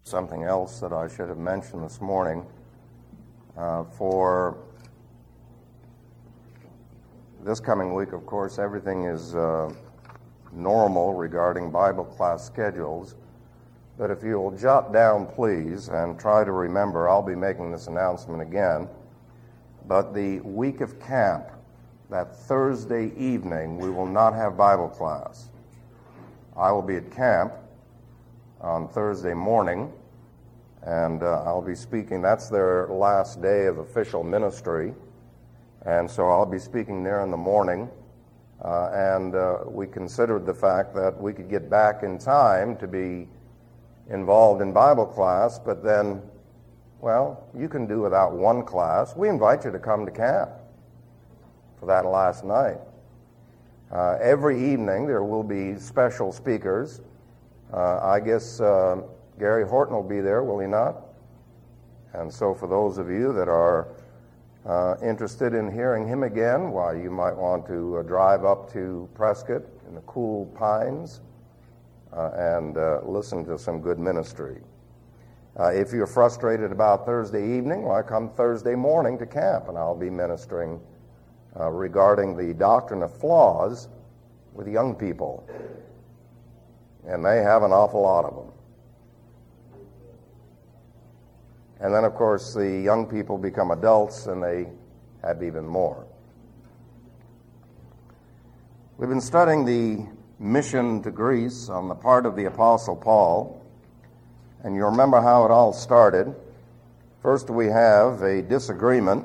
Something else that I should have mentioned this morning. For this coming week, of course, everything is normal regarding Bible class schedules. But if you'll jot down, please, and try to remember, I'll be making this announcement again, but the week of camp, that Thursday evening, we will not have Bible class. I will be at camp on Thursday morning, and I'll be speaking. That's their last day of official ministry, and so I'll be speaking there in the morning. And we considered the fact that we could get back in time to be involved in Bible class, but then, well, you can do without one class. We invite you to come to camp for that last night. Every evening there will be special speakers. I guess Gary Horton will be there, will he not? And so for those of you that are interested in hearing him again, why, you might want to drive up to Prescott in the cool pines and listen to some good ministry. If you're frustrated about Thursday evening, well, come Thursday morning to camp, and I'll be ministering regarding the doctrine of flaws with young people. And they have an awful lot of them. And then, of course, the young people become adults, and they have even more. We've been studying the mission to Greece on the part of the Apostle Paul, and you remember how it all started. First, we have a disagreement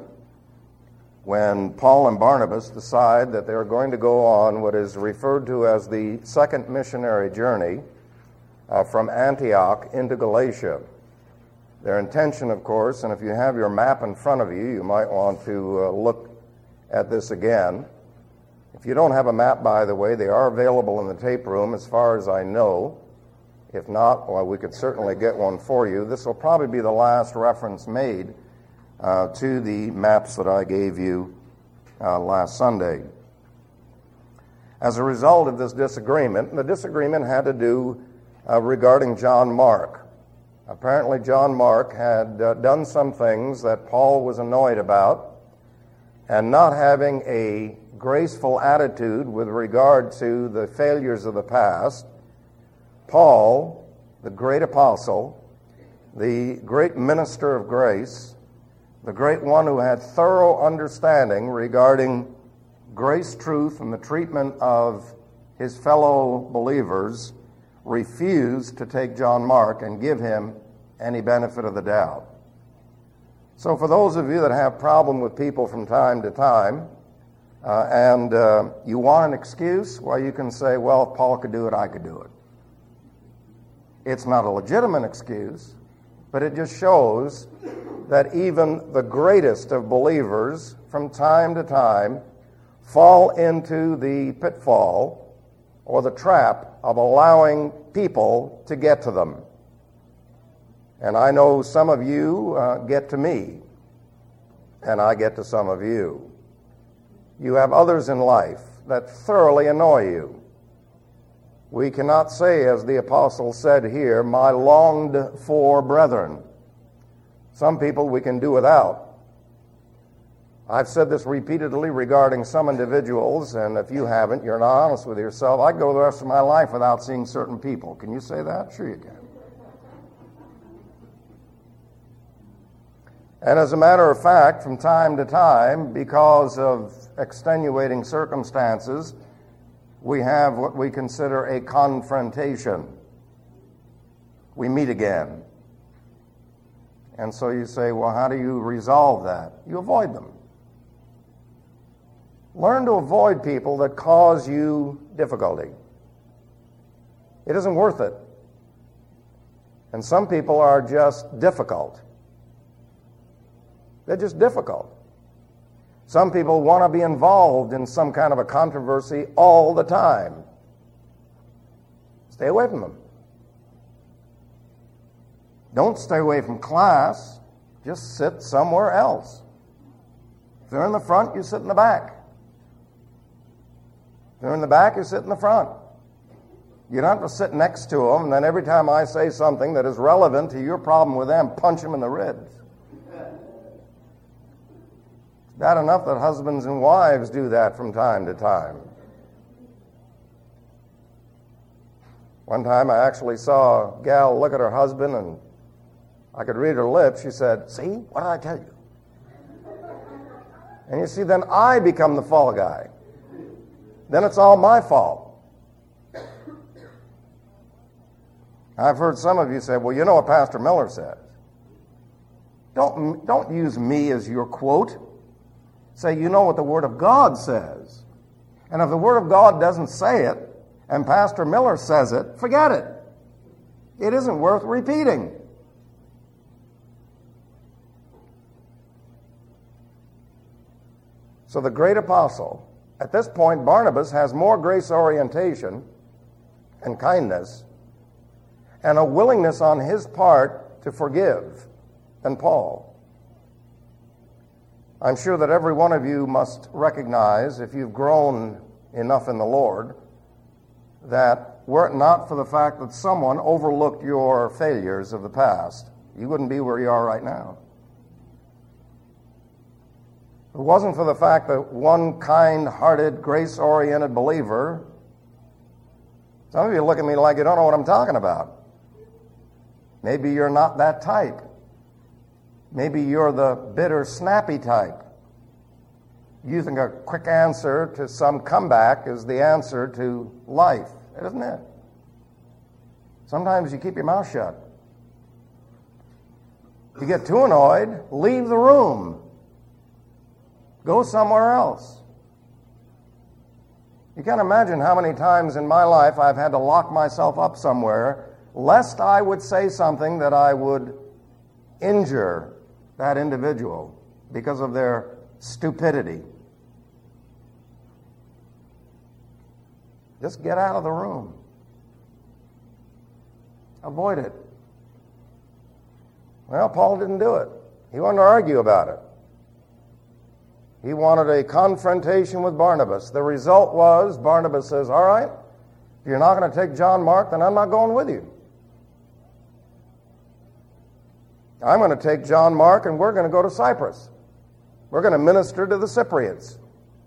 when Paul and Barnabas decide that they're going to go on what is referred to as the second missionary journey from Antioch into Galatia. Their intention, of course, and if you have your map in front of you, you might want to look at this again. If you don't have a map, by the way, they are available in the tape room as far as I know. If not, well, we could certainly get one for you. This will probably be the last reference made to the maps that I gave you last Sunday. As a result of this disagreement, the disagreement had to do regarding John Mark. Apparently John Mark had done some things that Paul was annoyed about, and not having a graceful attitude with regard to the failures of the past, Paul, the great apostle, the great minister of grace, the great one who had thorough understanding regarding grace, truth, and the treatment of his fellow believers, refused to take John Mark and give him any benefit of the doubt. So for those of you that have problem with people from time to time, and you want an excuse, well, you can say, well, if Paul could do it, I could do it. It's not a legitimate excuse, but it just shows that even the greatest of believers from time to time fall into the pitfall or the trap of allowing people to get to them. And I know some of you get to me, and I get to some of you. You have others in life that thoroughly annoy you. We cannot say, as the apostle said here, my longed for brethren. Some people we can do without. I've said this repeatedly regarding some individuals, and if you haven't, you're not honest with yourself. I'd go the rest of my life without seeing certain people. Can you say that? Sure you can. And as a matter of fact, from time to time, because of extenuating circumstances, we have what we consider a confrontation. We meet again. And so you say, well, how do you resolve that? You avoid them. Learn to avoid people that cause you difficulty. It isn't worth it. And some people are just difficult. They're just difficult. Some people want to be involved in some kind of a controversy all the time. Stay away from them. Don't stay away from class. Just sit somewhere else. If they're in the front, you sit in the back. If they're in the back, you sit in the front. You don't have to sit next to them, and then every time I say something that is relevant to your problem with them, punch them in the ribs. It's bad enough that husbands and wives do that from time to time. One time I actually saw a gal look at her husband, and I could read her lips. She said, "See, what did I tell you?" And you see, then I become the fall guy. Then it's all my fault. I've heard some of you say, "Well, you know what Pastor Miller says." Don't use me as your quote. Say, you know what the Word of God says. And if the Word of God doesn't say it, and Pastor Miller says it, forget it. It isn't worth repeating. So the great apostle, at this point, Barnabas has more grace orientation and kindness and a willingness on his part to forgive than Paul. I'm sure that every one of you must recognize, if you've grown enough in the Lord, that were it not for the fact that someone overlooked your failures of the past, you wouldn't be where you are right now. If it wasn't for the fact that one kind-hearted, grace-oriented believer, some of you look at me like you don't know what I'm talking about. Maybe you're not that type. Maybe you're the bitter, snappy type. You think a quick answer to some comeback is the answer to life, isn't it? Sometimes you keep your mouth shut. If you get too annoyed, leave the room. Go somewhere else. You can't imagine how many times in my life I've had to lock myself up somewhere lest I would say something that I would injure that individual because of their stupidity. Just get out of the room. Avoid it. Well, Paul didn't do it. He wanted to argue about it. He wanted a confrontation with Barnabas. The result was, Barnabas says, "All right, if you're not going to take John Mark, then I'm not going with you. I'm going to take John Mark and we're going to go to Cyprus. We're going to minister to the Cypriots."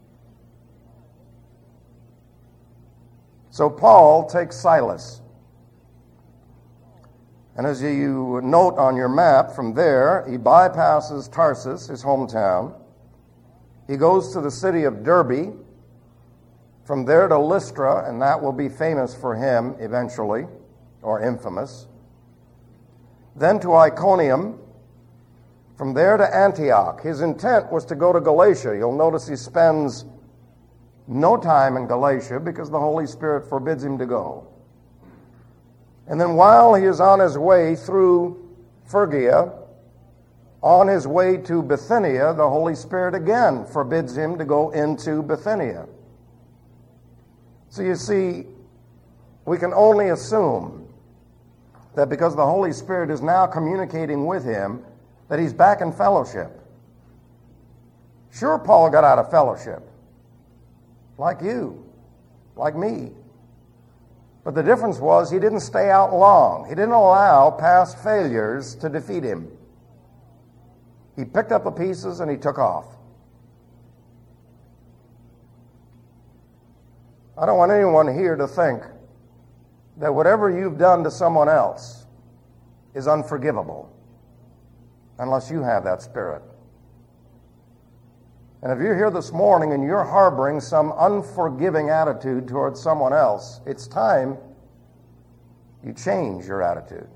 So Paul takes Silas. And as you note on your map, from there, he bypasses Tarsus, his hometown. He goes to the city of Derbe. From there to Lystra, and that will be famous for him eventually, or infamous. Then to Iconium. From there to Antioch. His intent was to go to Galatia. You'll notice he spends no time in Galatia because the Holy Spirit forbids him to go. And then while he is on his way through Phrygia, on his way to Bithynia, the Holy Spirit again forbids him to go into Bithynia. So you see, we can only assume that because the Holy Spirit is now communicating with him, that he's back in fellowship. Sure, Paul got out of fellowship, like you, like me. But the difference was he didn't stay out long. He didn't allow past failures to defeat him. He picked up the pieces and he took off. I don't want anyone here to think that whatever you've done to someone else is unforgivable unless you have that spirit. And if you're here this morning and you're harboring some unforgiving attitude towards someone else, it's time you change your attitude.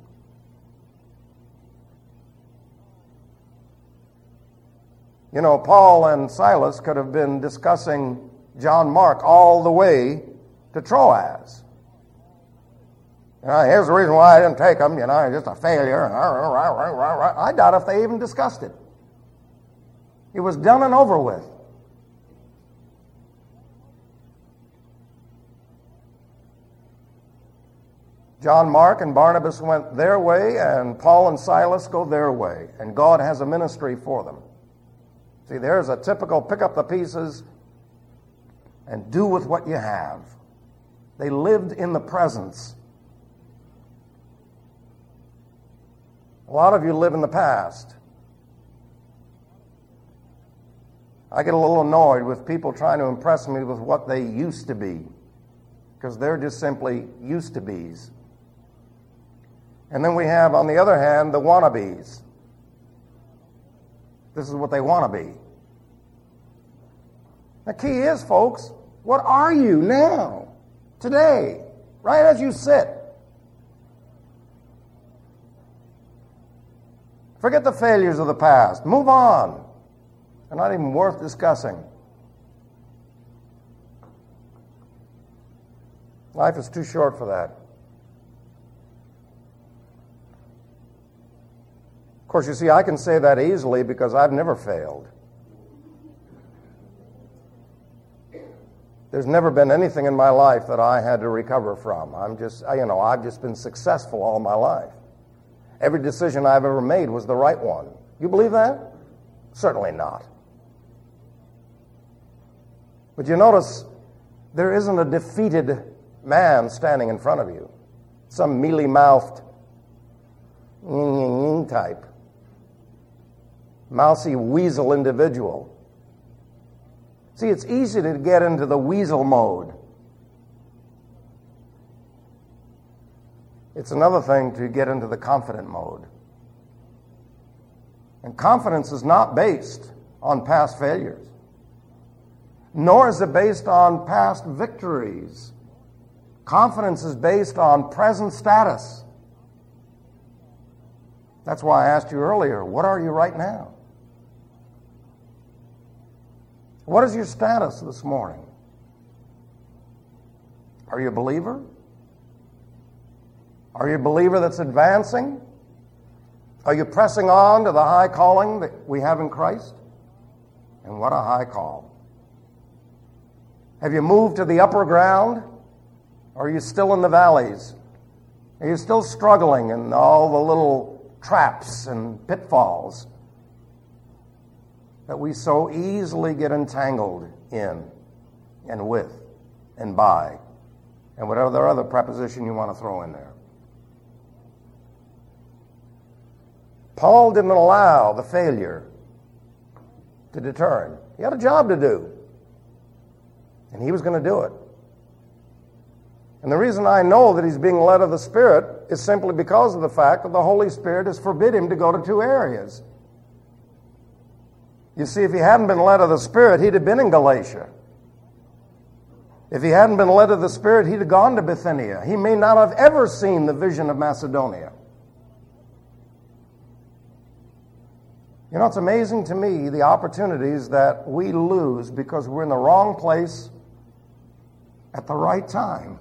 You know, Paul and Silas could have been discussing John Mark all the way to Troas. Here's the reason why I didn't take him, he's just a failure. I doubt if they even discussed it. It was done and over with. John Mark and Barnabas went their way, and Paul and Silas go their way, and God has a ministry for them. See, there's a typical pick up the pieces and do with what you have. They lived in the presence. A lot of you live in the past. I get a little annoyed with people trying to impress me with what they used to be, because they're just simply used to be's. And then we have, on the other hand, the wannabes. This is what they want to be. The key is, folks, what are you now, today, right as you sit? Forget the failures of the past. Move on. They're not even worth discussing. Life is too short for that. Of course, you see, I can say that easily because I've never failed. There's never been anything in my life that I had to recover from. I've just been successful all my life. Every decision I've ever made was the right one. You believe that? Certainly not. But you notice there isn't a defeated man standing in front of you. Some mealy-mouthed type. Mousy weasel individual. See, it's easy to get into the weasel mode. It's another thing to get into the confident mode. And confidence is not based on past failures, nor is it based on past victories. Confidence is based on present status. That's why I asked you earlier, what are you right now? What is your status this morning? Are you a believer? Are you a believer that's advancing? Are you pressing on to the high calling that we have in Christ? And what a high call. Have you moved to the upper ground? Or are you still in the valleys? Are you still struggling in all the little traps and pitfalls that we so easily get entangled in and with and by, and whatever other preposition you want to throw in there? Paul didn't allow the failure to deter him. He had a job to do, and he was going to do it. And the reason I know that he's being led of the Spirit is simply because of the fact that the Holy Spirit has forbid him to go to two areas. You see, if he hadn't been led of the Spirit, he'd have been in Galatia. If he hadn't been led of the Spirit, he'd have gone to Bithynia. He may not have ever seen the vision of Macedonia. You know, it's amazing to me the opportunities that we lose because we're in the wrong place at the right time.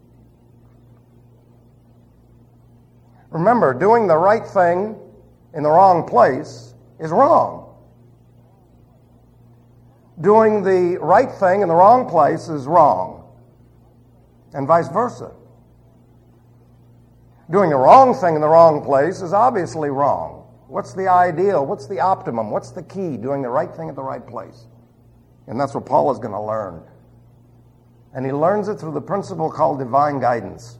Remember, doing the right thing in the wrong place is wrong. Doing the right thing in the wrong place is wrong, and vice versa. Doing the wrong thing in the wrong place is obviously wrong. What's the ideal? What's the optimum? What's the key? Doing the right thing at the right place. And that's what Paul is going to learn. And he learns it through the principle called divine guidance.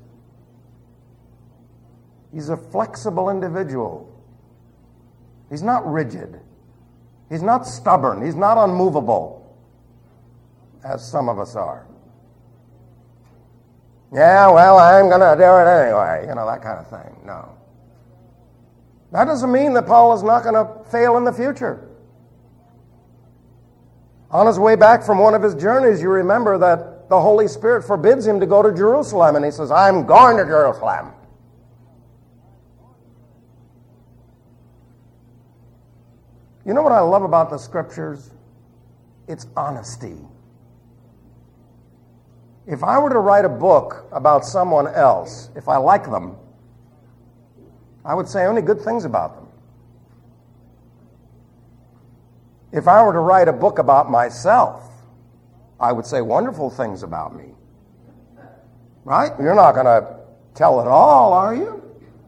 He's a flexible individual. He's not rigid. He's not stubborn. He's not unmovable, as some of us are. Yeah, well, I'm going to do it anyway. You know, that kind of thing. No. That doesn't mean that Paul is not going to fail in the future. On his way back from one of his journeys, you remember that the Holy Spirit forbids him to go to Jerusalem, and he says, I'm going to Jerusalem. You know what I love about the Scriptures? It's honesty. If I were to write a book about someone else, if I like them, I would say only good things about them. If I were to write a book about myself, I would say wonderful things about me. Right? You're not going to tell it all, are you?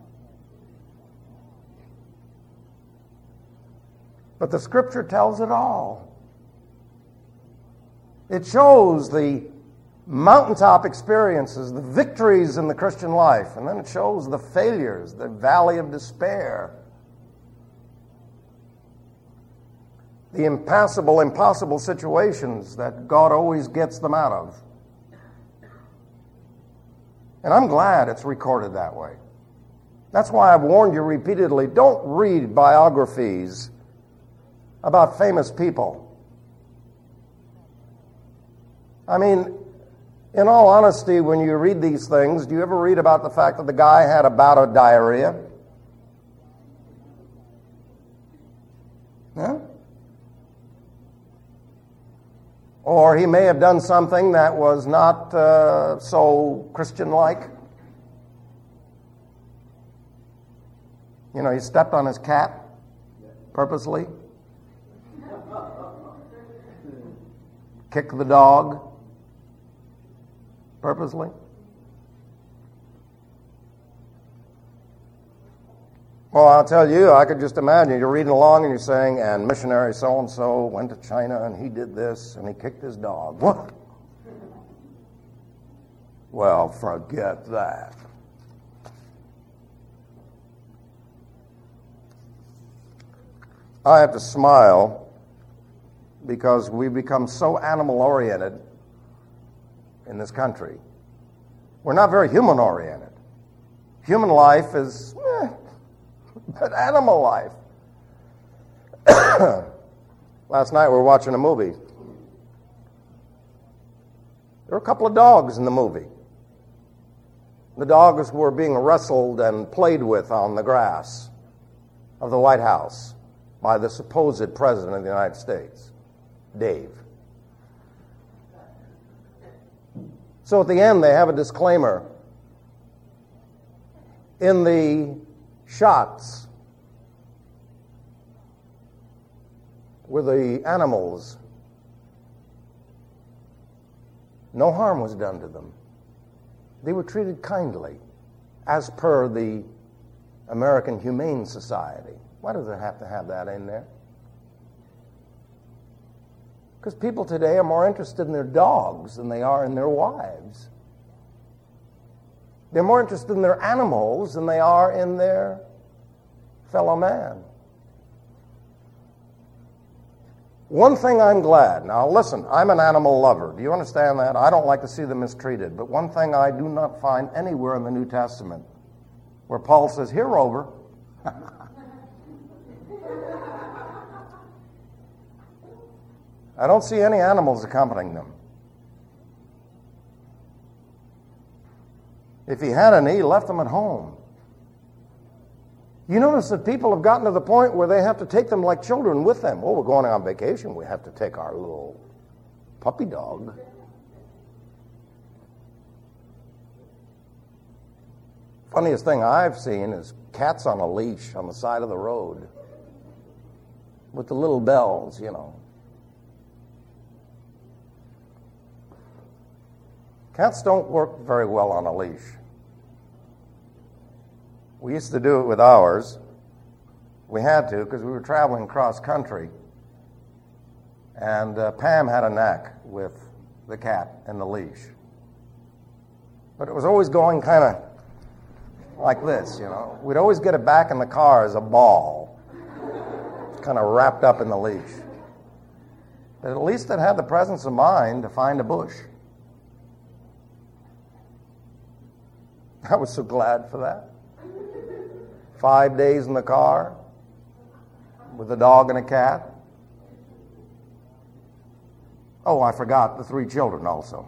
But the Scripture tells it all. It shows the mountaintop experiences, the victories in the Christian life, and then it shows the failures, the valley of despair, the impassable, impossible situations that God always gets them out of. And I'm glad it's recorded that way. That's why I've warned you repeatedly, don't read biographies about famous people. I mean, in all honesty, when you read these things, do you ever read about the fact that the guy had a bout of diarrhea? Huh? Or he may have done something that was not so Christian-like. You know, he stepped on his cat purposely. Kicked the dog purposely. Well, I'll tell you, I could just imagine you're reading along and you're saying, and missionary so-and-so went to China and he did this and he kicked his dog. What? Well, forget that. I have to smile because we become so animal-oriented in this country. We're not very human-oriented. Human life is, but animal life. Last night we were watching a movie. There were a couple of dogs in the movie. The dogs were being wrestled and played with on the grass of the White House by the supposed President of the United States, Dave. So at the end, they have a disclaimer. In the shots with the animals, no harm was done to them. They were treated kindly, as per the American Humane Society. Why does it have to have that in there? Because people today are more interested in their dogs than they are in their wives. They're more interested in their animals than they are in their fellow man. One thing I'm glad, now listen, I'm an animal lover. Do you understand that? I don't like to see them mistreated. But one thing I do not find anywhere in the New Testament where Paul says, here, Rover. I don't see any animals accompanying them. If he had any, he left them at home. You notice that people have gotten to the point where they have to take them like children with them. Oh, we're going on vacation. We have to take our little puppy dog. Funniest thing I've seen is cats on a leash on the side of the road with the little bells, you know. Cats don't work very well on a leash. We used to do it with ours. We had to because we were traveling cross country. And Pam had a knack with the cat and the leash. But it was always going kind of like this, you know. We'd always get it back in the car as a ball, kind of wrapped up in the leash. But at least it had the presence of mind to find a bush. I was so glad for that. 5 days in the car with a dog and a cat. Oh, I forgot the 3 children also.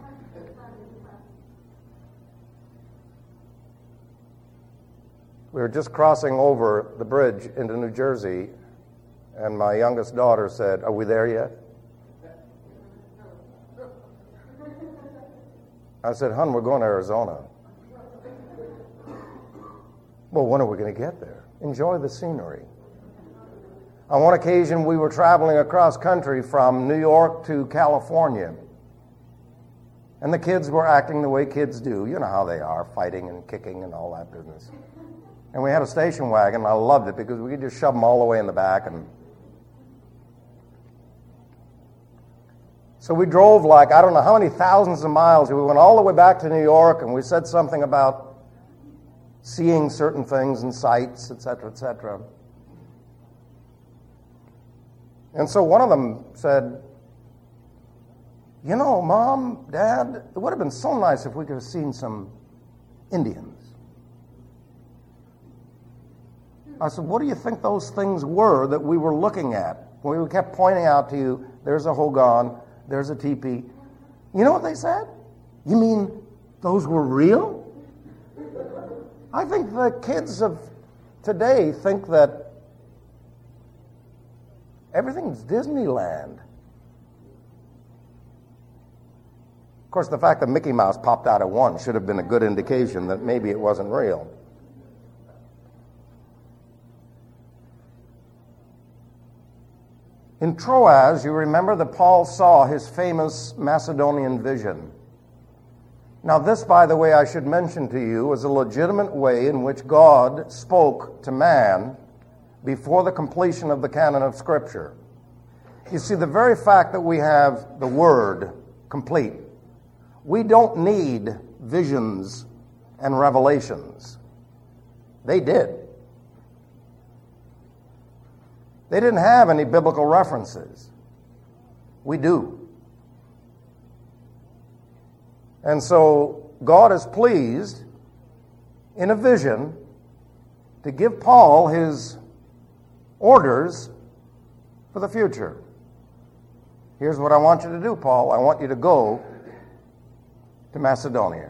We were just crossing over the bridge into New Jersey, and my youngest daughter said, "Are we there yet?" I said, "Hon, we're going to Arizona." Well, when are we going to get there? Enjoy the scenery. On one occasion, we were traveling across country from New York to California. And the kids were acting the way kids do. You know how they are, fighting and kicking and all that business. And we had a station wagon, and I loved it because we could just shove them all the way in the back. And So we drove like, I don't know how many thousands of miles. We went all the way back to New York, and we said something about seeing certain things and sights, etc., etc. And so one of them said, you know, Mom, Dad, it would have been so nice if we could have seen some Indians. I said, what do you think those things were that we were looking at? We kept pointing out to you, there's a hogan, there's a teepee. You know what they said? You mean those were real? I think the kids of today think that everything's Disneyland. Of course, the fact that Mickey Mouse popped out at one should have been a good indication that maybe it wasn't real. In Troas, you remember that Paul saw his famous Macedonian vision. Now this, by the way, I should mention to you, was a legitimate way in which God spoke to man before the completion of the canon of Scripture. You see, the very fact that we have the Word complete, we don't need visions and revelations. They did. They didn't have any biblical references. We do. And so God is pleased in a vision to give Paul his orders for the future. Here's what I want you to do, Paul. I want you to go to Macedonia.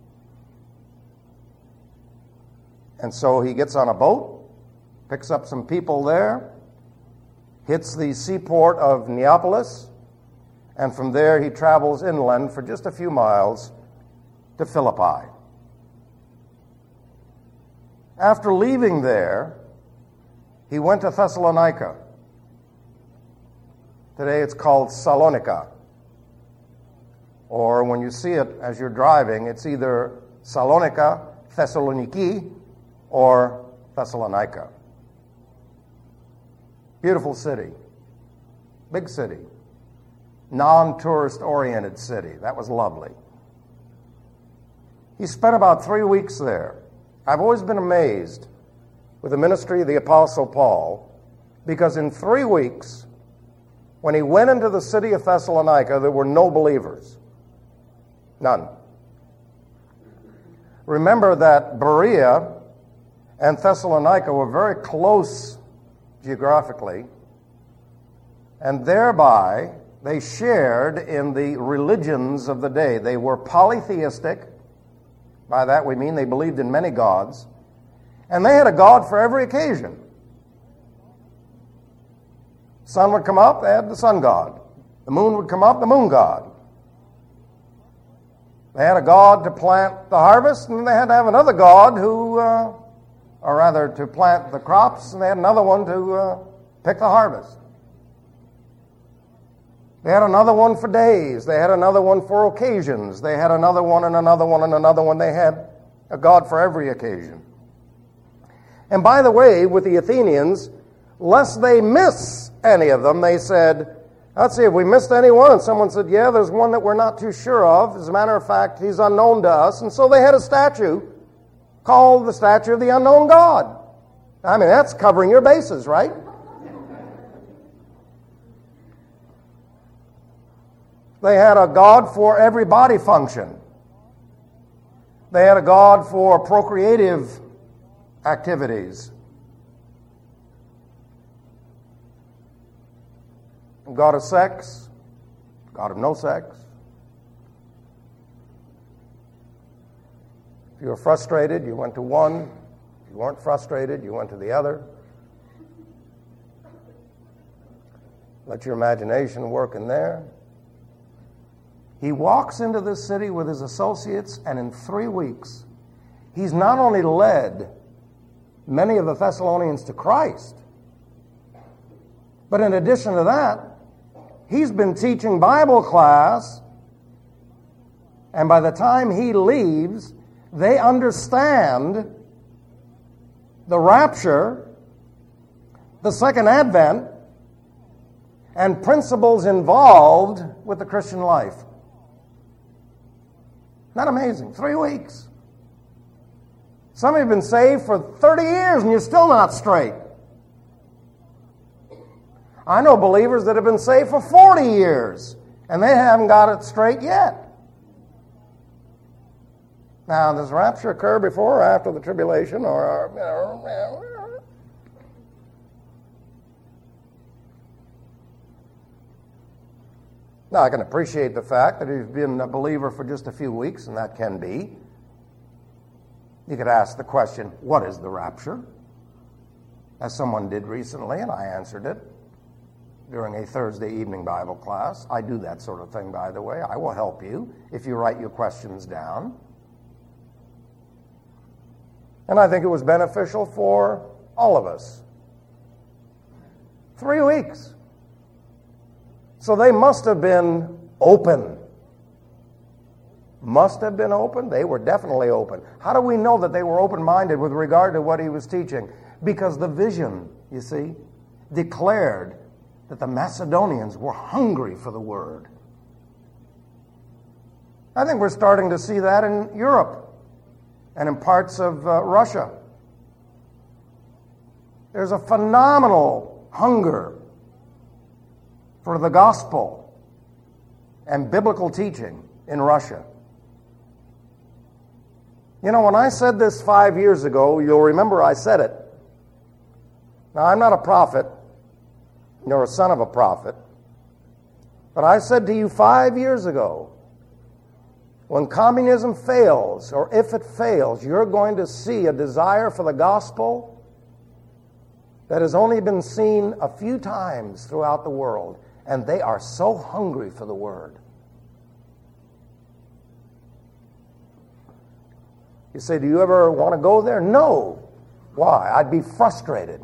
And so he gets on a boat, picks up some people there, hits the seaport of Neapolis, and from there he travels inland for just a few miles to Philippi. After leaving there, he went to Thessalonica. Today it's called Salonika. Or when you see it as you're driving, it's either Salonika, Thessaloniki, or Thessalonica. Beautiful city. Big city. Non-tourist oriented city. That was lovely. He spent about 3 weeks there. I've always been amazed with the ministry of the Apostle Paul, because in 3 weeks, when he went into the city of Thessalonica, there were no believers. None. Remember that Berea and Thessalonica were very close geographically, and thereby they shared in the religions of the day. They were polytheistic. By that we mean they believed in many gods, and they had a god for every occasion. Sun would come up, they had the sun god. The moon would come up, the moon god. They had a god to plant the harvest, and they had to have another god to plant the crops, and they had another one to pick the harvest. They had another one for days. They had another one for occasions. They had another one and another one and another one. They had a god for every occasion. And by the way, with the Athenians, lest they miss any of them, they said, let's see, if we missed anyone? And someone said, yeah, there's one that we're not too sure of. As a matter of fact, he's unknown to us. And so they had a statue called the Statue of the Unknown God. I mean, that's covering your bases, right? They had a god for every body function. They had a god for procreative activities. A god of sex, god of no sex. If you were frustrated, you went to one. If you weren't frustrated, you went to the other. Let your imagination work in there. He walks into this city with his associates, and in 3 weeks, he's not only led many of the Thessalonians to Christ, but in addition to that, he's been teaching Bible class, and by the time he leaves, they understand the rapture, the second advent, and principles involved with the Christian life. Not amazing? 3 weeks. Some of you have been saved for 30 years and you're still not straight. I know believers that have been saved for 40 years and they haven't got it straight yet. Now, does rapture occur before or after the tribulation? Now, I can appreciate the fact that you've been a believer for just a few weeks, and that can be. You could ask the question, what is the rapture? As someone did recently, and I answered it during a Thursday evening Bible class. I do that sort of thing, by the way. I will help you if you write your questions down. And I think it was beneficial for all of us. 3 weeks. So they must have been open. Must have been open? They were definitely open. How do we know that they were open-minded with regard to what he was teaching? Because the vision, you see, declared that the Macedonians were hungry for the word. I think we're starting to see that in Europe and in parts of Russia. There's a phenomenal hunger for the gospel and biblical teaching in Russia. You know, when I said this 5 years ago, you'll remember I said it. Now, I'm not a prophet, nor a son of a prophet, but I said to you 5 years ago, when communism fails, or if it fails, you're going to see a desire for the gospel that has only been seen a few times throughout the world, and they are so hungry for the word. You say, do you ever want to go there? No. Why? I'd be frustrated.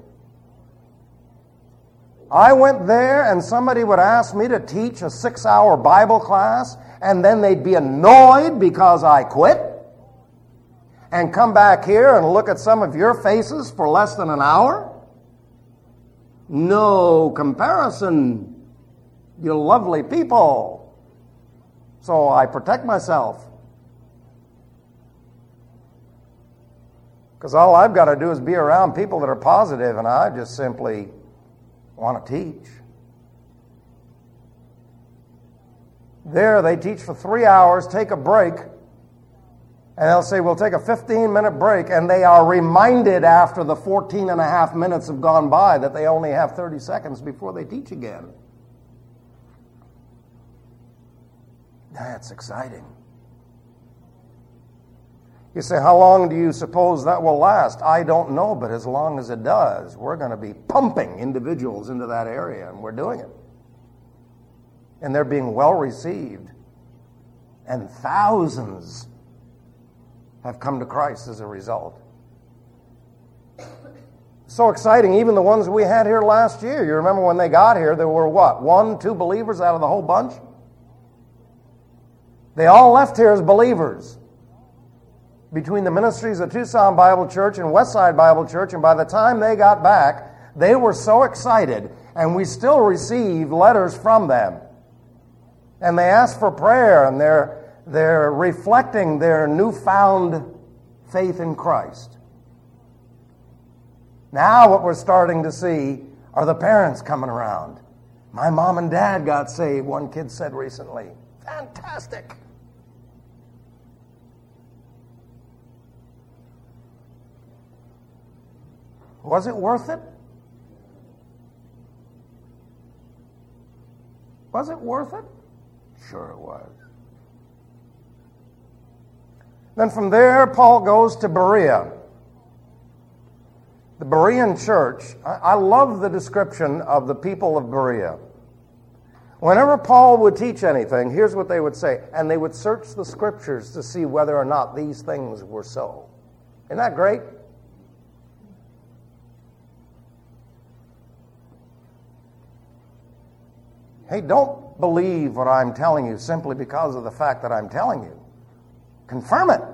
I went there and somebody would ask me to teach a 6-hour Bible class, and then they'd be annoyed because I quit, and come back here and look at some of your faces for less than an hour? No comparison. You're lovely people. So I protect myself. Because all I've got to do is be around people that are positive, and I just simply want to teach. There, they teach for 3 hours, take a break, and they'll say, we'll take a 15-minute break, and they are reminded after the 14 and a half minutes have gone by that they only have 30 seconds before they teach again. That's exciting. You say, how long do you suppose that will last? I don't know, but as long as it does, we're going to be pumping individuals into that area, and we're doing it. And they're being well received. And thousands have come to Christ as a result. So exciting, even the ones we had here last year. You remember when they got here, there were what, 1, 2 believers out of the whole bunch? They all left here as believers. Between the ministries of Tucson Bible Church and Westside Bible Church, and by the time they got back, they were so excited, and we still receive letters from them. And they ask for prayer, and they're reflecting their newfound faith in Christ. Now what we're starting to see are the parents coming around. My mom and dad got saved, one kid said recently. Fantastic. Was it worth it? Was it worth it? Sure it was. Then from there, Paul goes to Berea. The Berean church, I love the description of the people of Berea. Whenever Paul would teach anything, here's what they would say. And they would search the scriptures to see whether or not these things were so. Isn't that great? Hey, don't believe what I'm telling you simply because of the fact that I'm telling you. Confirm it.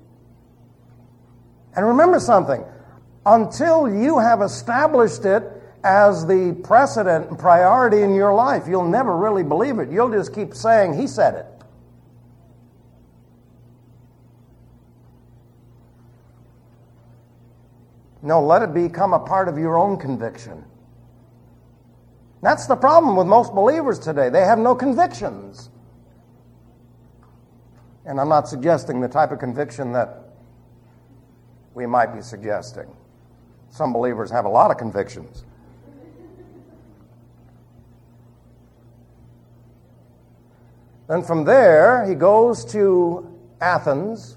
And remember something. Until you have established it as the precedent and priority in your life, you'll never really believe it. You'll just keep saying, he said it. No, let it become a part of your own conviction. That's the problem with most believers today. They have no convictions. And I'm not suggesting the type of conviction that we might be suggesting. Some believers have a lot of convictions. Then from there, he goes to Athens.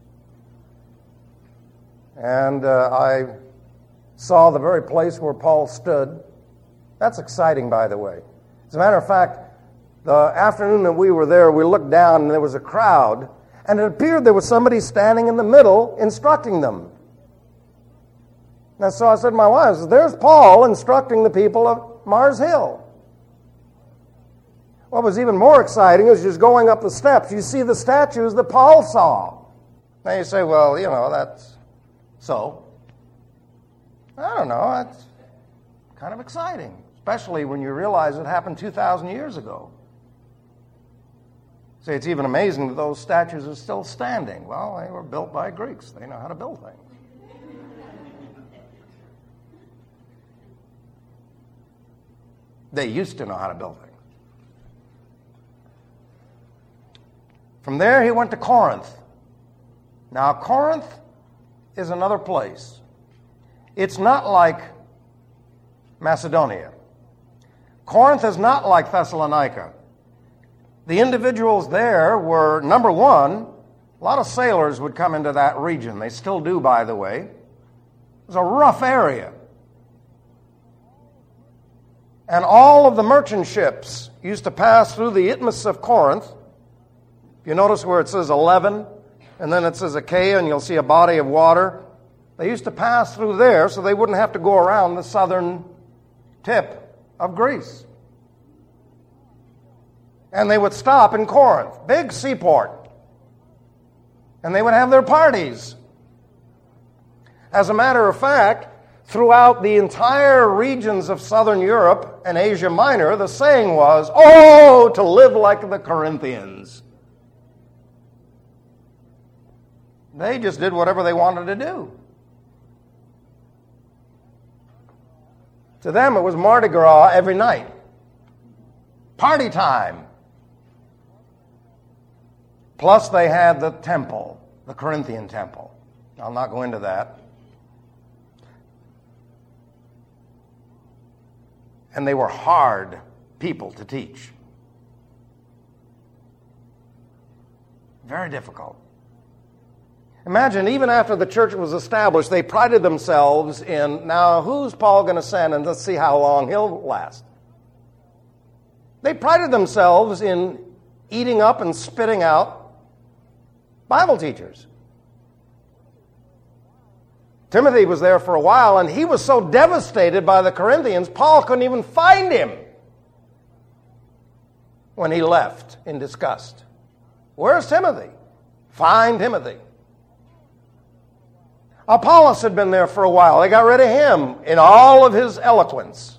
And I saw the very place where Paul stood. That's exciting, by the way. As a matter of fact, the afternoon that we were there, we looked down and there was a crowd, and it appeared there was somebody standing in the middle instructing them. And so I said to my wife, there's Paul instructing the people of Mars Hill. What was even more exciting is just going up the steps, you see the statues that Paul saw. Now you say, well, that's so. I don't know, that's kind of exciting, especially when you realize it happened 2,000 years ago. Say it's even amazing that those statues are still standing. Well, they were built by Greeks. They know how to build things. They used to know how to build things. From there, he went to Corinth. Now, Corinth is another place. It's not like Macedonia. Corinth is not like Thessalonica. The individuals there were, number one, a lot of sailors would come into that region. They still do, by the way. It was a rough area. And all of the merchant ships used to pass through the Isthmus of Corinth. If you notice where it says 11, and then it says Achaia, and you'll see a body of water. They used to pass through there so they wouldn't have to go around the southern tip of Greece. And they would stop in Corinth, big seaport. And they would have their parties. As a matter of fact, throughout the entire regions of southern Europe and Asia Minor, the saying was, oh, to live like the Corinthians. They just did whatever they wanted to do. To them, it was Mardi Gras every night. Party time. Plus, they had the temple, the Corinthian temple. I'll not go into that. And they were hard people to teach. Very difficult. Imagine, even after the church was established, they prided themselves in, now, who's Paul going to send, and let's see how long he'll last. They prided themselves in eating up and spitting out Bible teachers. Timothy was there for a while, and he was so devastated by the Corinthians, Paul couldn't even find him when he left in disgust. Where's Timothy? Find Timothy. Apollos had been there for a while. They got rid of him in all of his eloquence.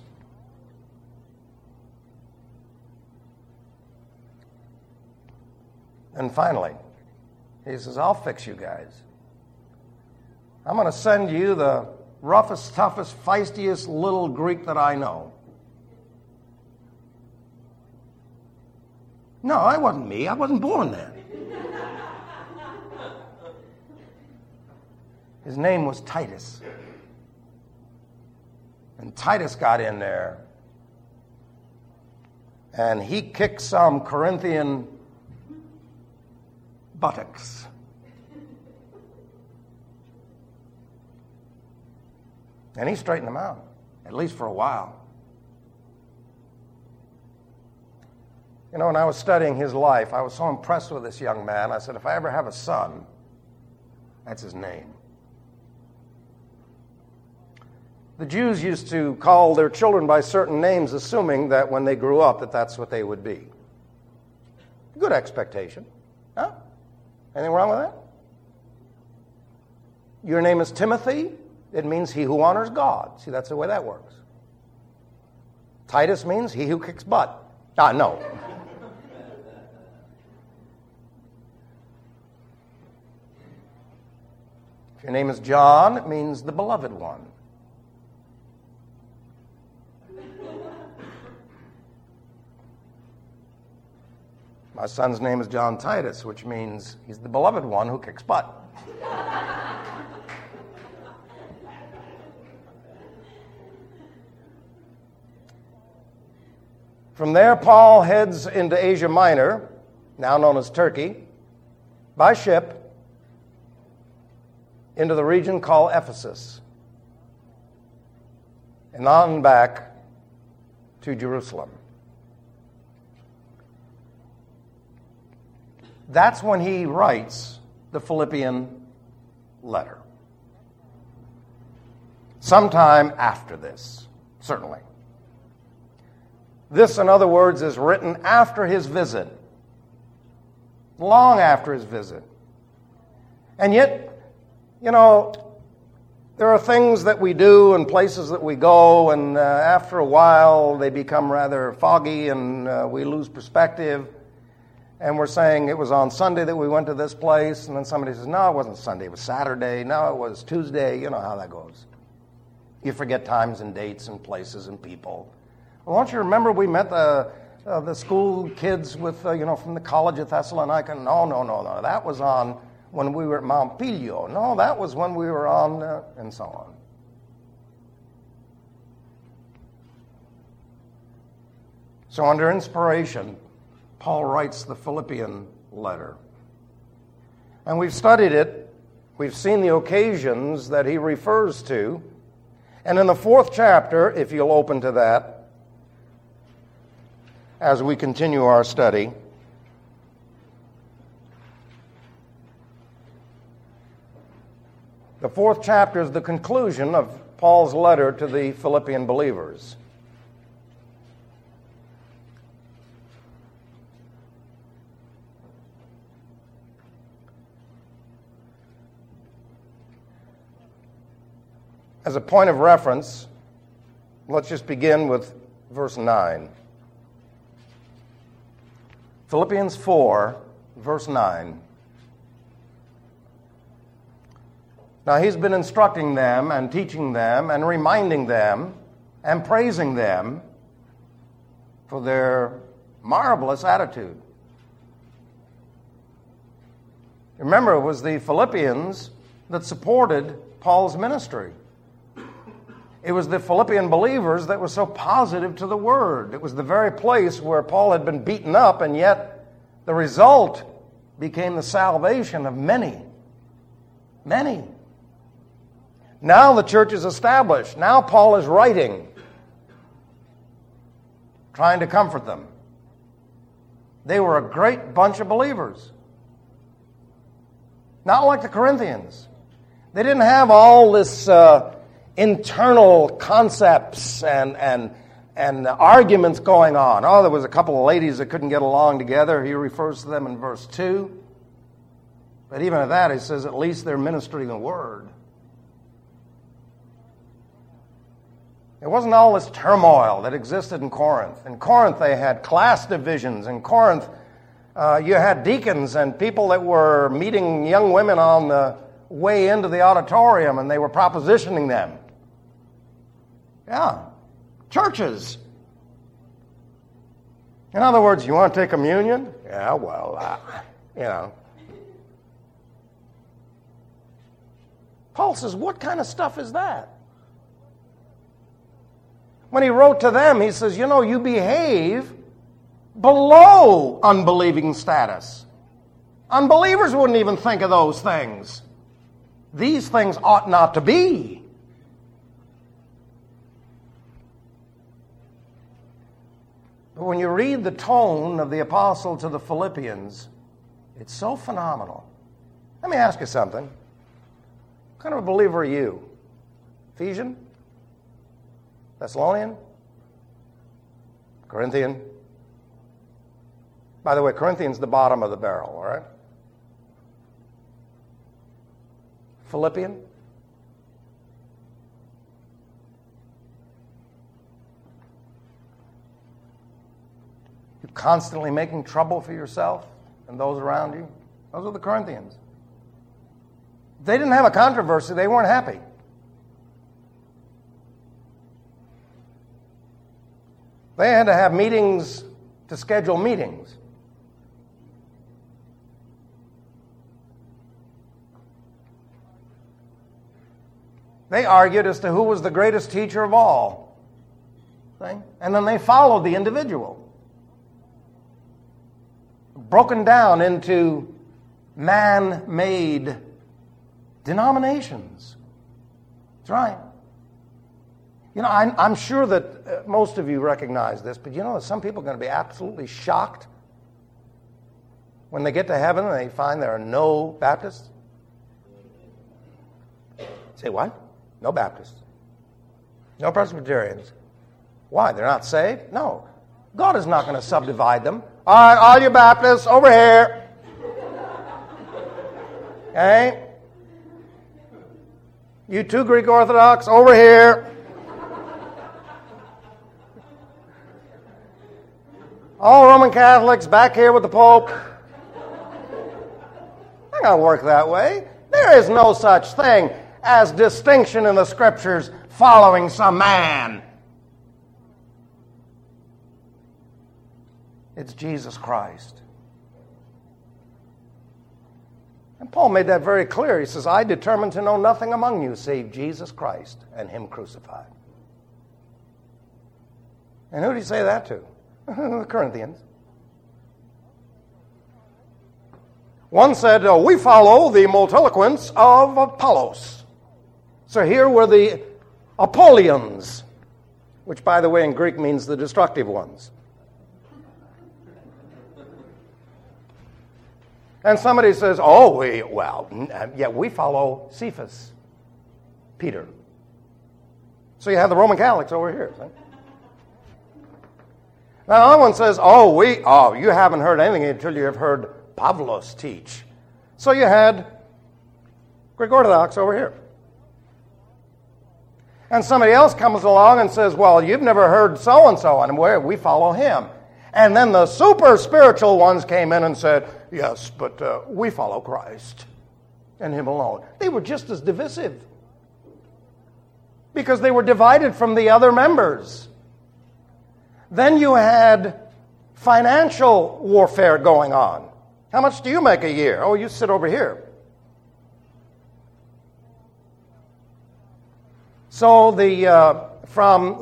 And finally, he says, I'll fix you guys. I'm going to send you the roughest, toughest, feistiest little Greek that I know. No, it wasn't me. I wasn't born then. His name was Titus. And Titus got in there, and he kicked some Corinthian buttocks. And he straightened them out, at least for a while. You know, when I was studying his life, I was so impressed with this young man. I said, if I ever have a son, that's his name. The Jews used to call their children by certain names, assuming that when they grew up, that's what they would be. Good expectation. Huh? Anything wrong with that? Your name is Timothy. It means he who honors God. See, that's the way that works. Titus means he who kicks butt. No. If your name is John, it means the beloved one. My son's name is John Titus, which means he's the beloved one who kicks butt. From there, Paul heads into Asia Minor, now known as Turkey, by ship into the region called Ephesus, and on back to Jerusalem. That's when he writes the Philippian letter. Sometime after this, certainly. This, in other words, is written after his visit, long after his visit. And yet, there are things that we do and places that we go, and after a while they become rather foggy and we lose perspective. And we're saying it was on Sunday that we went to this place, and then somebody says, no, it wasn't Sunday, it was Saturday, no, it was Tuesday. You know how that goes. You forget times and dates and places and people. Well, don't you remember we met the school kids with, from the college of Thessalonica? No. That was on when we were at Mount Pilio. No, that was when we were on, and so on. So under inspiration, Paul writes the Philippian letter. And we've studied it. We've seen the occasions that he refers to. And in the 4th chapter, if you'll open to that, as we continue our study, the 4th chapter is the conclusion of Paul's letter to the Philippian believers. As a point of reference, let's just begin with verse 9. Philippians 4, verse 9. Now, he's been instructing them and teaching them and reminding them and praising them for their marvelous attitude. Remember, it was the Philippians that supported Paul's ministry. It was the Philippian believers that were so positive to the word. It was the very place where Paul had been beaten up, and yet the result became the salvation of many. Many. Now the church is established. Now Paul is writing, trying to comfort them. They were a great bunch of believers. Not like the Corinthians. They didn't have all this internal concepts and arguments going on. Oh, there was a couple of ladies that couldn't get along together. He refers to them in verse 2. But even at that, he says, at least they're ministering the word. It wasn't all this turmoil that existed in Corinth. In Corinth, they had class divisions. In Corinth, you had deacons and people that were meeting young women on the way into the auditorium, and they were propositioning them. Yeah, churches. In other words, you want to take communion? Yeah, well, Paul says, what kind of stuff is that? When he wrote to them, he says, you behave below unbelieving status. Unbelievers wouldn't even think of those things. These things ought not to be. But when you read the tone of the apostle to the Philippians, it's so phenomenal. Let me ask you something. What kind of a believer are you? Ephesian? Thessalonian? Corinthian? By the way, Corinthian's the bottom of the barrel, all right? Philippian? You're constantly making trouble for yourself and those around you. Those are the Corinthians. They didn't have a controversy. They weren't happy. They had to have meetings to schedule meetings. They argued as to who was the greatest teacher of all. See? And then they followed the individual. Broken down into man-made denominations. That's right. You know, I'm sure that most of you recognize this, but you know, some people are going to be absolutely shocked when they get to heaven and they find there are no Baptists. Say what? No Baptists. No Presbyterians. Why? They're not saved? No. God is not going to subdivide them. All right, all you Baptists, over here. Okay? You two Greek Orthodox, over here. All Roman Catholics, back here with the Pope. Not going to work that way. There is no such thing as distinction in the Scriptures following some man. It's Jesus Christ. And Paul made that very clear. He says, I determined to know nothing among you save Jesus Christ and Him crucified. And who did he say that to? The Corinthians. One said, we follow the multiloquence of Apollos. So here were the Apollonians, which, by the way, in Greek means the destructive ones. And somebody says, we follow Cephas, Peter. So you have the Roman Catholics over here. See? Now, another one says, you haven't heard anything until you have heard Pavlos teach. So you had Greek Orthodox over here. And somebody else comes along and says, well, you've never heard so-and-so, and we follow him. And then the super spiritual ones came in and said, yes, but we follow Christ and Him alone. They were just as divisive because they were divided from the other members. Then you had financial warfare going on. How much do you make a year? Oh, you sit over here. So from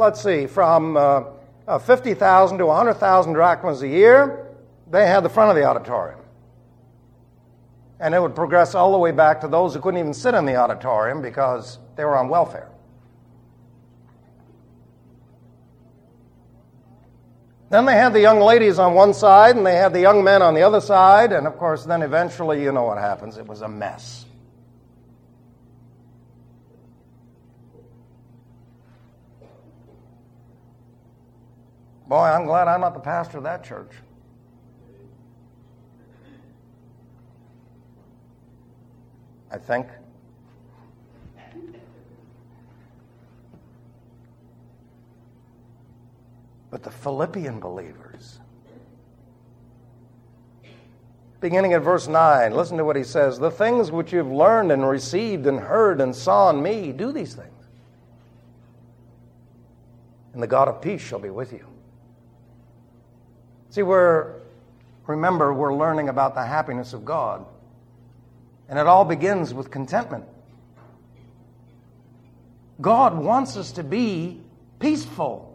50,000 to 100,000 drachmas a year, they had the front of the auditorium. And it would progress all the way back to those who couldn't even sit in the auditorium because they were on welfare. Then they had the young ladies on one side, and they had the young men on the other side, and of course, then eventually, you know what happens. It was a mess. Boy, I'm glad I'm not the pastor of that church. I think. But the Philippian believers, beginning at verse 9, listen to what he says. The things which you've learned and received and heard and saw in me, do these things. And the God of peace shall be with you. See, remember, we're learning about the happiness of God. And it all begins with contentment. God wants us to be peaceful.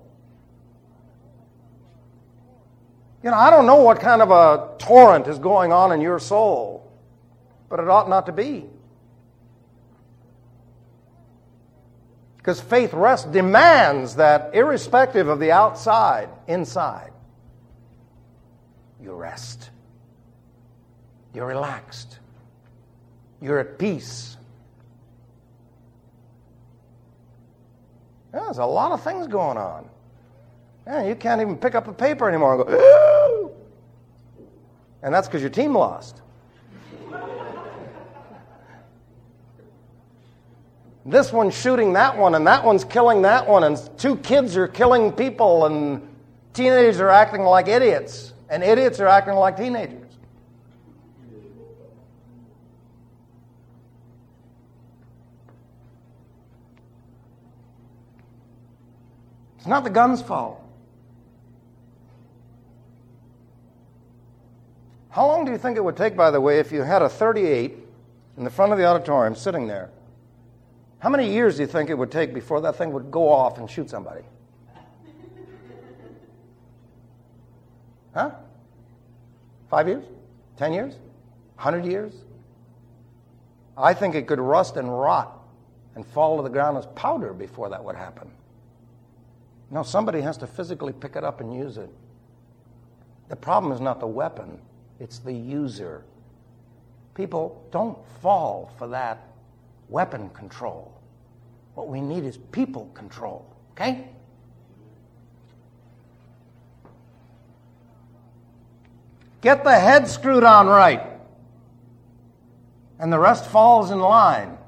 You know, I don't know what kind of a torrent is going on in your soul, but it ought not to be. Because faith rest demands that irrespective of the outside, inside, you rest. You're relaxed. You're at peace. Yeah, there's a lot of things going on. Yeah, you can't even pick up a paper anymore and go, "Ooh!" And that's because your team lost. This one's shooting that one, and that one's killing that one, and two kids are killing people, and teenagers are acting like idiots. and idiots are acting like teenagers. It's not the gun's fault. How long do you think it would take, by the way, if you had a .38 in the front of the auditorium sitting there? How many years do you think it would take before that thing would go off and shoot somebody? Huh? 5 years? 10 years? 100 years? I think it could rust and rot and fall to the ground as powder before that would happen. No, somebody has to physically pick it up and use it. The problem is not the weapon, it's the user. People, don't fall for that weapon control. What we need is people control, okay? Get the head screwed on right, and the rest falls in line.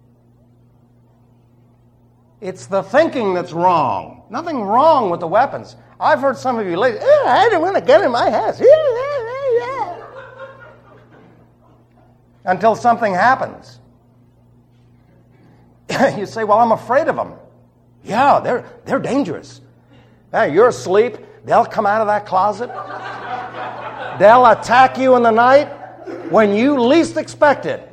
It's the thinking that's wrong. Nothing wrong with the weapons. I've heard some of you ladies, I don't want to get in my house. Until something happens. You say, well, I'm afraid of them. Yeah, they're dangerous. Hey, you're asleep. They'll come out of that closet. They'll attack you in the night when you least expect it.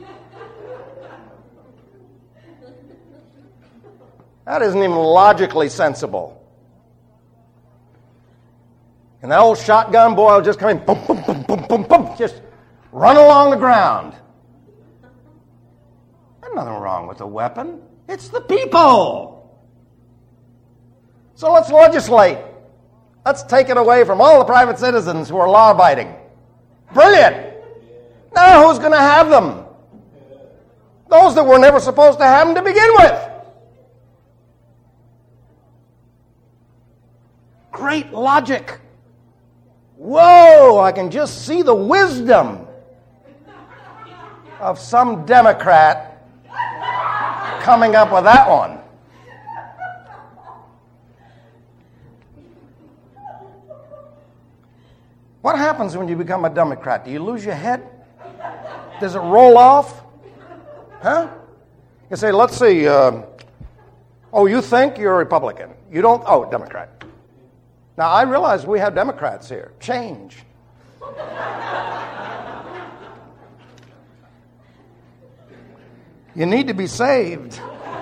That isn't even logically sensible. And that old shotgun boy will just come in, boom, boom, boom, boom, boom, boom, just run along the ground. There's nothing wrong with the weapon. It's the people. So let's legislate. Let's take it away from all the private citizens who are law-abiding. Brilliant. Now who's going to have them? Those that were never supposed to have them to begin with. Great logic. Whoa, I can just see the wisdom of some Democrat coming up with that one. What happens when you become a Democrat? Do you lose your head? Does it roll off? Huh? You say, let's see, you think you're a Republican. You don't, Democrat. Now, I realize we have Democrats here. Change. You need to be saved.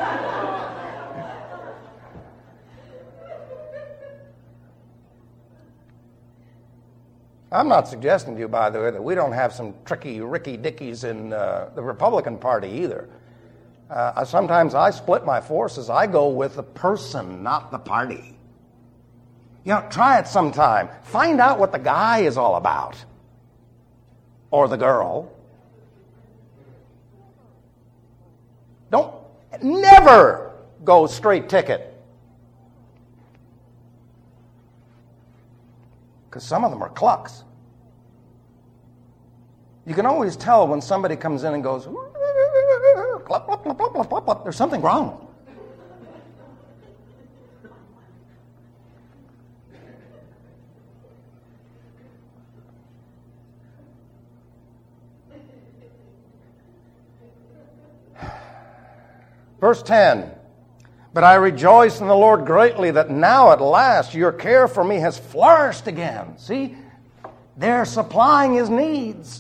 I'm not suggesting to you, by the way, that we don't have some tricky Ricky Dickies in the Republican Party either. Sometimes I split my forces. I go with the person, not the party. Try it sometime. Find out what the guy is all about. Or the girl. Never go straight ticket. Because some of them are clucks. You can always tell when somebody comes in and goes, there's something wrong. Verse 10, but I rejoice in the Lord greatly that now at last your care for me has flourished again. See, they're supplying his needs.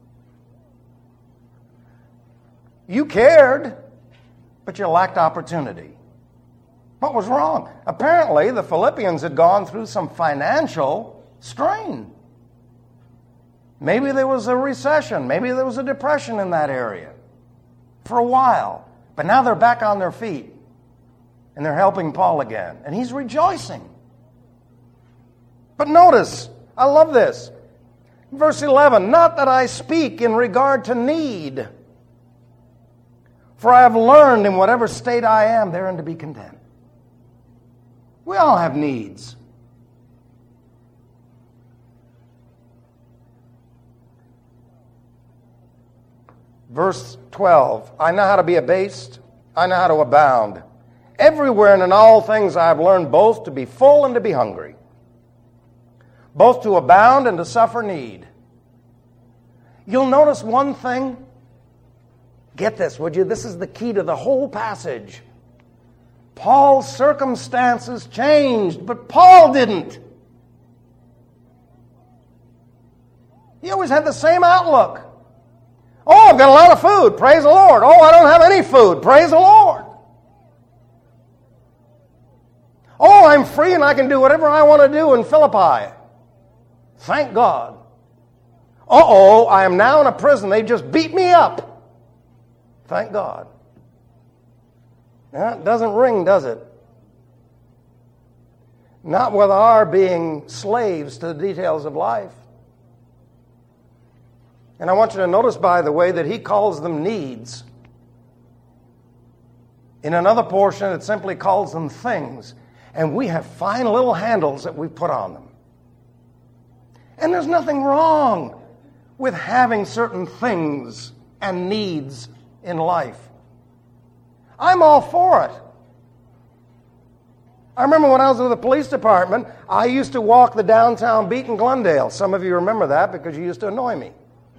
You cared, but you lacked opportunity. What was wrong? Apparently, the Philippians had gone through some financial strain. Maybe there was a recession. Maybe there was a depression in that area for a while. But now they're back on their feet, and they're helping Paul again, and he's rejoicing. But notice, I love this. Verse 11, not that I speak in regard to need, for I have learned in whatever state I am therein to be content. We all have needs. Verse 12, I know how to be abased, I know how to abound. Everywhere and in all things I have learned both to be full and to be hungry, both to abound and to suffer need. You'll notice one thing. Get this, would you? This is the key to the whole passage. Paul's circumstances changed, but Paul didn't. He always had the same outlook. Oh, I've got a lot of food. Praise the Lord. Oh, I don't have any food. Praise the Lord. Oh, I'm free and I can do whatever I want to do in Philippi. Thank God. Uh-oh, I am now in a prison. They just beat me up. Thank God. It doesn't ring, does it? Not with our being slaves to the details of life. And I want you to notice, by the way, that he calls them needs. In another portion, it simply calls them things. And we have fine little handles that we put on them. And there's nothing wrong with having certain things and needs in life. I'm all for it. I remember when I was with the police department, I used to walk the downtown beat in Glendale. Some of you remember that because you used to annoy me.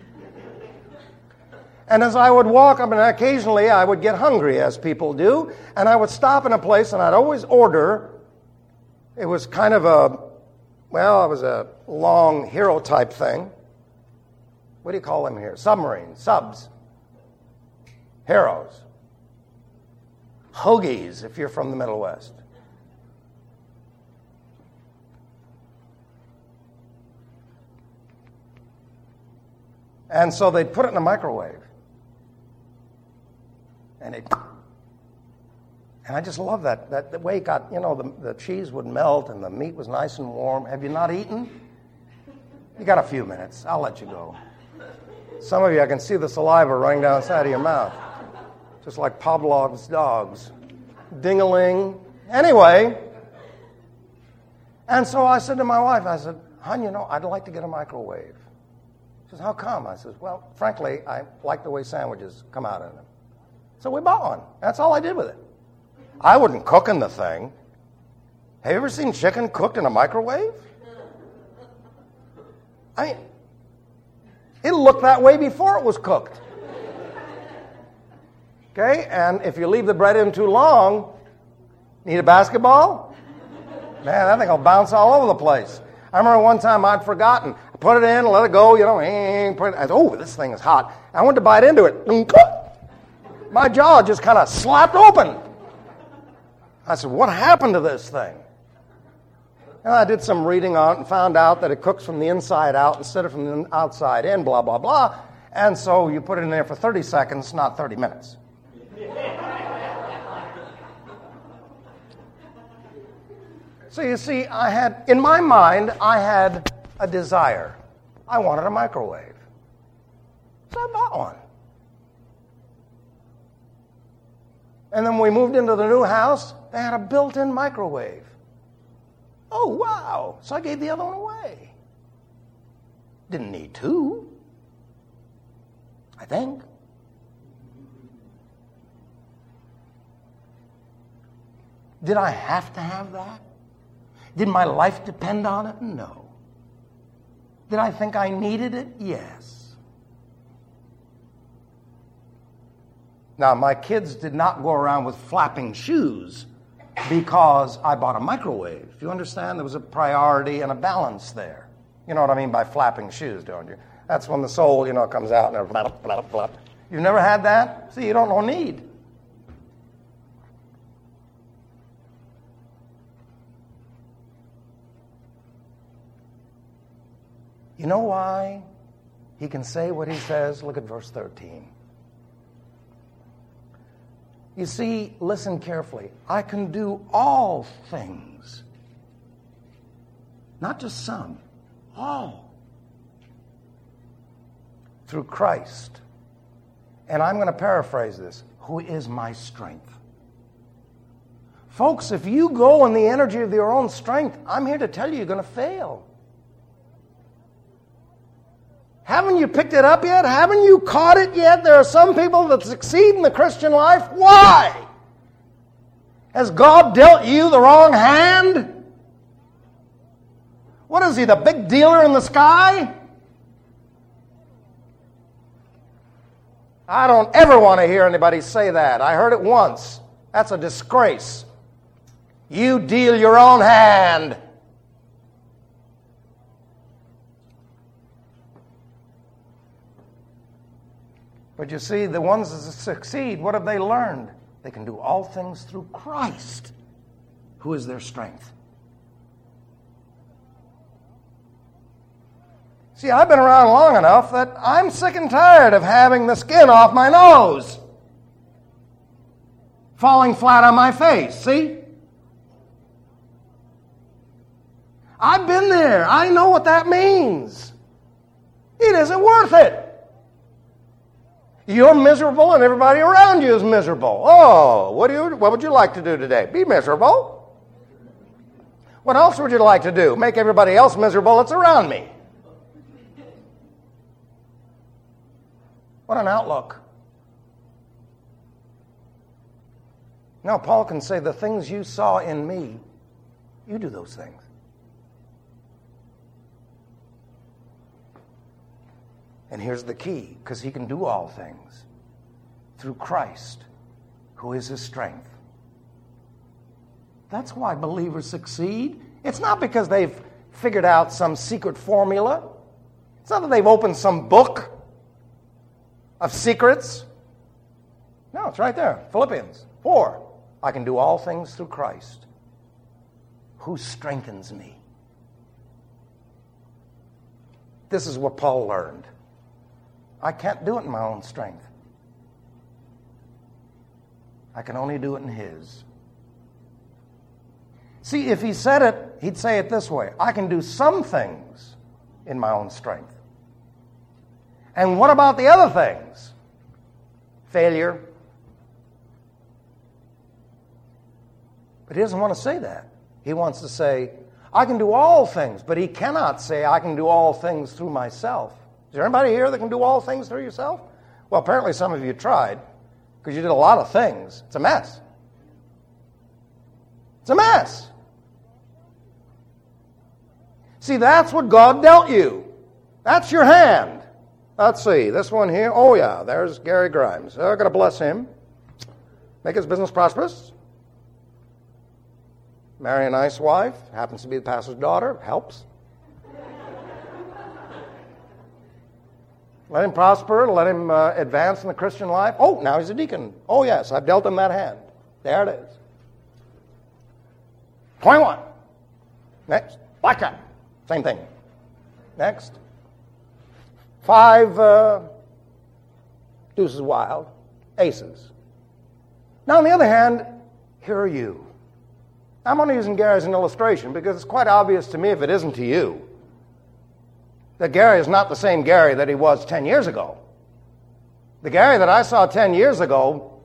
And as I would walk, occasionally I would get hungry, as people do, and I would stop in a place and I'd always order. It was kind of it was a long hero type thing. What do you call them here? Submarines, subs, heroes, hoagies if you're from the Middle West. And so they'd put it in a microwave. And I just love that the way it got, the cheese would melt and the meat was nice and warm. Have you not eaten? You got a few minutes. I'll let you go. Some of you, I can see the saliva running down the side of your mouth. Just like Pavlov's dogs. Ding-a-ling. Anyway. And so I said to my wife, I said, hon, I'd like to get a microwave. She says, how come? I says, well, frankly, I like the way sandwiches come out in them. So we bought one. That's all I did with it. I wouldn't cook in the thing. Have you ever seen chicken cooked in a microwave? It looked that way before it was cooked. Okay, and if you leave the bread in too long, need a basketball? Man, that thing will bounce all over the place. I remember one time I'd forgotten. I put it in, let it go, I said, oh, this thing is hot. I went to bite into it. My jaw just kind of slapped open. I said, what happened to this thing? And I did some reading on it and found out that it cooks from the inside out instead of from the outside in, blah, blah, blah. And so you put it in there for 30 seconds, not 30 minutes. So you see, in my mind, I had a desire. I wanted a microwave. So I bought one. And then when we moved into the new house, they had a built-in microwave. Oh, wow. So I gave the other one away. Didn't need two, I think. Did I have to have that? Did my life depend on it? No. Did I think I needed it? Yes. Now, my kids did not go around with flapping shoes because I bought a microwave. You understand? There was a priority and a balance there. You know what I mean by flapping shoes, don't you? That's when the soul, comes out and flap, flap, flap. You've never had that? See, you don't know need. You know why he can say what he says? Look at verse 13. You see, listen carefully. I can do all things. Not just some. All. Through Christ. And I'm going to paraphrase this. Who is my strength? Folks, if you go in the energy of your own strength, I'm here to tell you you're going to fail. Haven't you picked it up yet? Haven't you caught it yet? There are some people that succeed in the Christian life. Why? Has God dealt you the wrong hand? What is he, the big dealer in the sky? I don't ever want to hear anybody say that. I heard it once. That's a disgrace. You deal your own hand. But you see, the ones that succeed, what have they learned? They can do all things through Christ, who is their strength. See, I've been around long enough that I'm sick and tired of having the skin off my nose falling flat on my face. See? I've been there. I know what that means. It isn't worth it. You're miserable and everybody around you is miserable. Oh, what would you like to do today? Be miserable. What else would you like to do? Make everybody else miserable that's around me. What an outlook. Now, Paul can say, the things you saw in me, you do those things. And here's the key, because he can do all things through Christ, who is his strength. That's why believers succeed. It's not because they've figured out some secret formula. It's not that they've opened some book of secrets. No, it's right there. Philippians 4. I can do all things through Christ, who strengthens me. This is what Paul learned. I can't do it in my own strength. I can only do it in his. See, if he said it, he'd say it this way. I can do some things in my own strength. And what about the other things? Failure. But he doesn't want to say that. He wants to say, I can do all things, but he cannot say, I can do all things through myself. Is there anybody here that can do all things through yourself? Well, apparently some of you tried, because you did a lot of things. It's a mess. It's a mess. See, that's what God dealt you. That's your hand. Let's see, this one here. Oh, yeah, there's Gary Grimes. I'm going to bless him. Make his business prosperous. Marry a nice wife. Happens to be the pastor's daughter. Helps. Let him prosper. Let him advance in the Christian life. Oh, now he's a deacon. Oh, yes, I've dealt him that hand. There it is. 21. Next. Blackjack. Same thing. Next. 5 deuces wild. Aces. Now, on the other hand, here are you. I'm only using Gary as an illustration because it's quite obvious to me, if it isn't to you, that Gary is not the same Gary that he was 10 years ago. The Gary that I saw 10 years ago,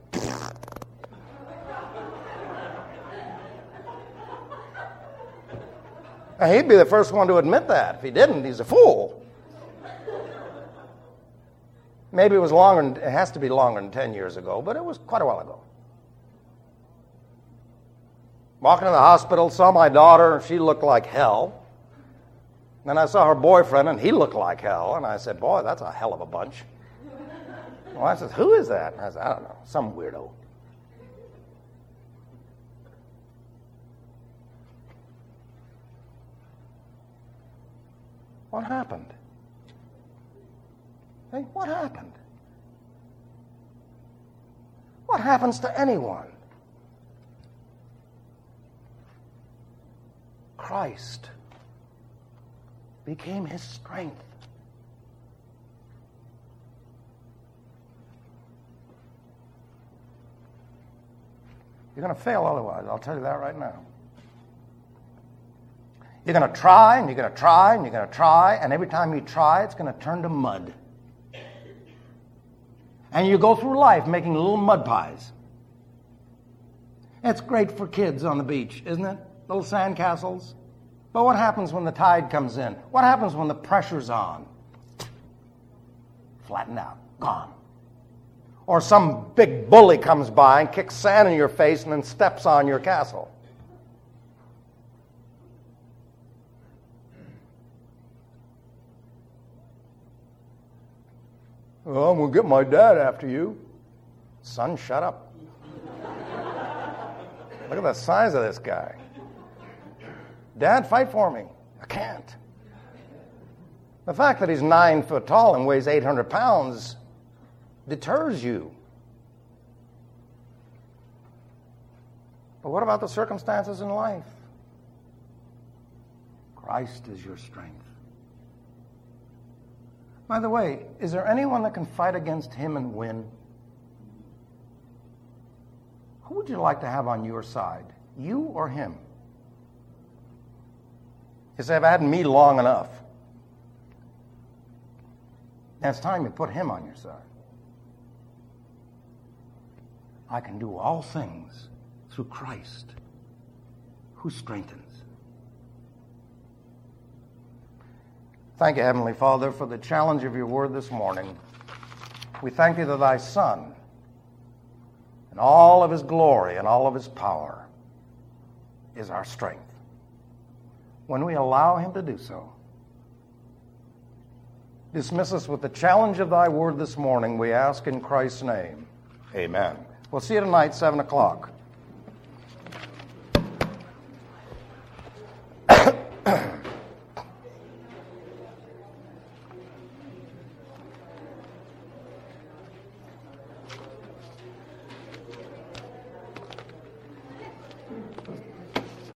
he'd be the first one to admit that. If he didn't, he's a fool. Maybe it was longer, it has to be longer than 10 years ago, but it was quite a while ago. Walking to the hospital, saw my daughter, she looked like hell. Then I saw her boyfriend, and he looked like hell. And I said, boy, that's a hell of a bunch. Well, I said, who is that? And I said, I don't know, some weirdo. What happened? Hey, what happened? What happens to anyone? Christ became his strength. You're going to fail otherwise, I'll tell you that right now. You're going to try, and you're going to try, and you're going to try, and every time you try, it's going to turn to mud. And you go through life making little mud pies. It's great for kids on the beach, isn't it? Little sand castles. But what happens when the tide comes in? What happens when the pressure's on? Flattened out. Gone. Or some big bully comes by and kicks sand in your face and then steps on your castle. Well, I'm going to get my dad after you. Son, shut up. Look at the size of this guy. Dad, fight for me. I can't. The fact that he's 9 foot tall and weighs 800 pounds deters you. But what about the circumstances in life? Christ is your strength. By the way, is there anyone that can fight against him and win? Who would you like to have on your side? You or him? You say, I've had me long enough. Now it's time you put him on your side. I can do all things through Christ, who strengthens. Thank you, Heavenly Father, for the challenge of your word this morning. We thank you that thy Son, in all of his glory and all of his power, is our strength. When we allow him to do so, dismiss us with the challenge of thy word this morning, we ask in Christ's name. Amen. We'll see you tonight, 7 o'clock.